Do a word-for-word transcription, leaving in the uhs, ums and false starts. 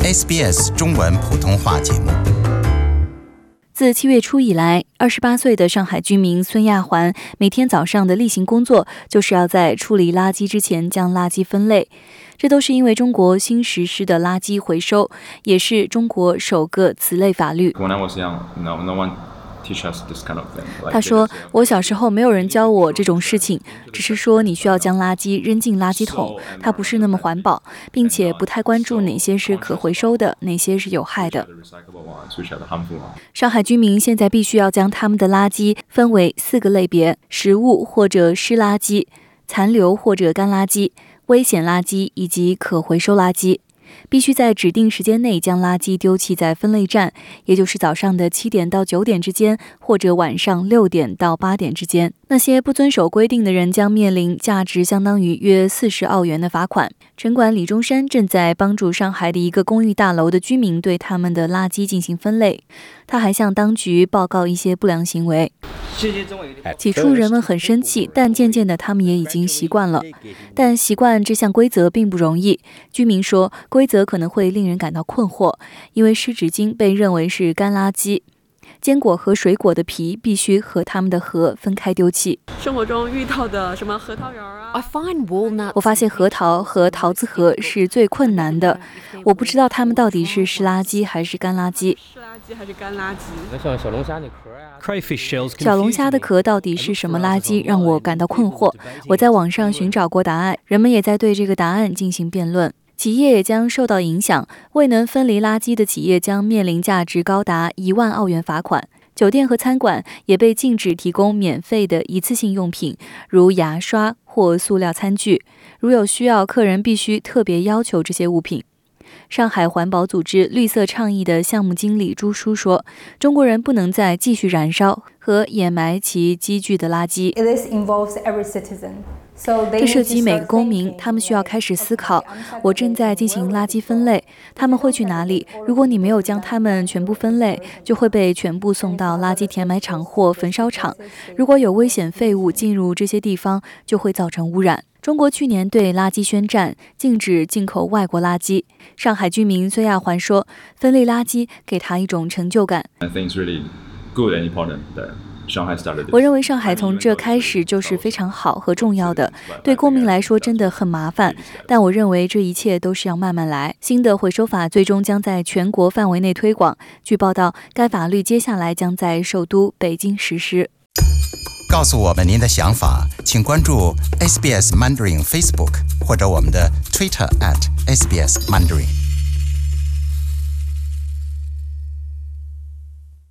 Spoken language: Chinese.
S B S 中文普通话节目。 自七月初以来，二十八岁的上海居民孙亚环每天早上的例行工作就是要在处理垃圾之前将垃圾分类。这都是因为中国新实施的垃圾回收，也是中国首个此类法律。他说，我小时候没有人教我这种事情，只是说你需要将垃圾扔进垃圾桶，它不是那么环保，并且不太关注哪些是可回收的，哪些是有害的。上海居民现在必须要将他们的垃圾分为四个类别：食物或者湿垃圾、残留或者干垃圾、危险垃圾以及可回收垃圾。必须在指定时间内将垃圾丢弃在分类站，也就是早上的七点到九点之间，或者晚上六点到八点之间。那些不遵守规定的人将面临价值相当于约四十澳元的罚款。城管李中山正在帮助上海的一个公寓大楼的居民对他们的垃圾进行分类。他还向当局报告一些不良行为。起初人们很生气，但渐渐的他们也已经习惯了。但习惯这项规则并不容易。居民说，规则可能会令人感到困惑，因为湿纸巾被认为是干垃圾，坚果和水果的皮必须和它们的核分开丢弃。 生活中遇到的什么核桃仁啊， 我发现核桃和桃子核是最困难的，我不知道它们到底是湿垃圾还是干垃圾。 湿垃圾还是干垃圾？ 那像小龙虾那壳呀， 小龙虾的壳到底是什么垃圾，让我感到困惑。我在网上寻找过答案，人们也在对这个答案进行辩论。企业也将受到影响，未能分离垃圾的企业将面临价值高达一万澳元罚款。酒店和餐馆也被禁止提供免费的一次性用品，如牙刷或塑料餐具。如有需要，客人必须特别要求这些物品。上海环保组织绿色倡议的项目经理朱书说，中国人不能再继续燃烧和掩埋其积聚的垃圾。这涉及每个公民，他们需要开始思考，我正在进行垃圾分类，他们会去哪里？如果你没有将它们全部分类，就会被全部送到垃圾填埋场或焚烧厂。如果有危险废物进入这些地方，就会造成污染。中国去年对垃圾宣战，禁止进口外国垃圾。上海居民孙亚环说，分类垃圾给他一种成就感。我认为上海从这开始就是非常好和重要的，对公民来说真的很麻烦，但我认为这一切都是要慢慢来。新的回收法最终将在全国范围内推广，据报道，该法律接下来将在首都北京实施。 告诉我们您的想法，请关注 S B S Mandarin Facebook 或者我们的 Twitter at S B S Mandarin。